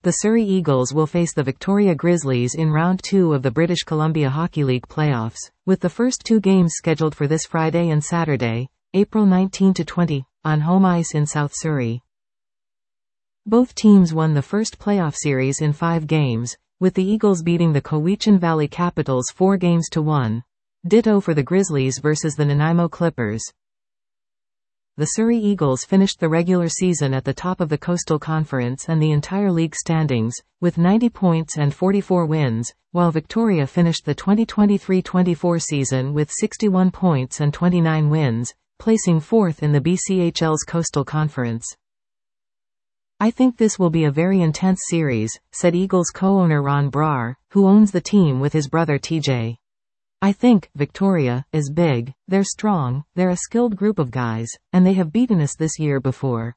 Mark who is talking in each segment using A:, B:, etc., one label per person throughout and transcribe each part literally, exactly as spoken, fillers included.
A: The Surrey Eagles will face the Victoria Grizzlies in round two of the British Columbia Hockey League playoffs, with the first two games scheduled for this Friday and Saturday, April nineteenth to twentieth, on home ice in South Surrey. Both teams won the first playoff series in five games, with the Eagles beating the Cowichan Valley Capitals four games to one. Ditto for the Grizzlies versus the Nanaimo Clippers. The Surrey Eagles finished the regular season at the top of the Coastal Conference and the entire league standings, with ninety points and forty-four wins, while Victoria finished the twenty twenty-three twenty-four season with sixty-one points and twenty-nine wins, placing fourth in the B C H L's Coastal Conference. "I think this will be a very intense series," said Eagles co-owner Ron Brar, who owns the team with his brother T J. "I think Victoria is big, they're strong, they're a skilled group of guys, and they have beaten us this year before."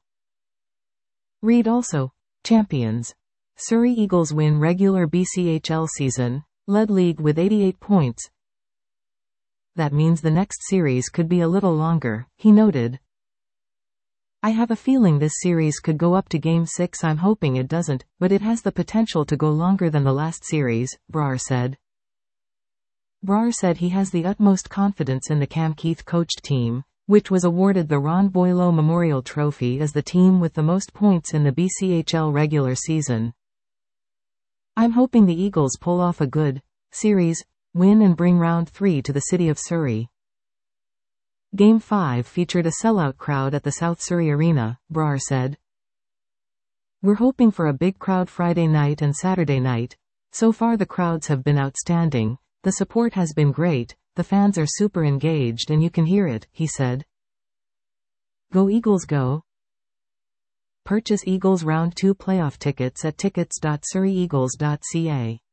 A: Read also, champions. Surrey Eagles win regular B C H L season, led league with eighty-eight points. "That means the next series could be a little longer," he noted. "I have a feeling this series could go up to Game six. I'm hoping it doesn't, but it has the potential to go longer than the last series," Brar said. Brar said he has the utmost confidence in the Cam Keith coached team, which was awarded the Ron Boileau Memorial Trophy as the team with the most points in the B C H L regular season. "I'm hoping the Eagles pull off a good series win and bring round three to the city of Surrey." Game five featured a sellout crowd at the South Surrey Arena, Brar said. "We're hoping for a big crowd Friday night and Saturday night. So far the crowds have been outstanding. The support has been great, the fans are super engaged and you can hear it," he said. Go Eagles go! Purchase Eagles Round two playoff tickets at tickets dot surrey eagles dot c a.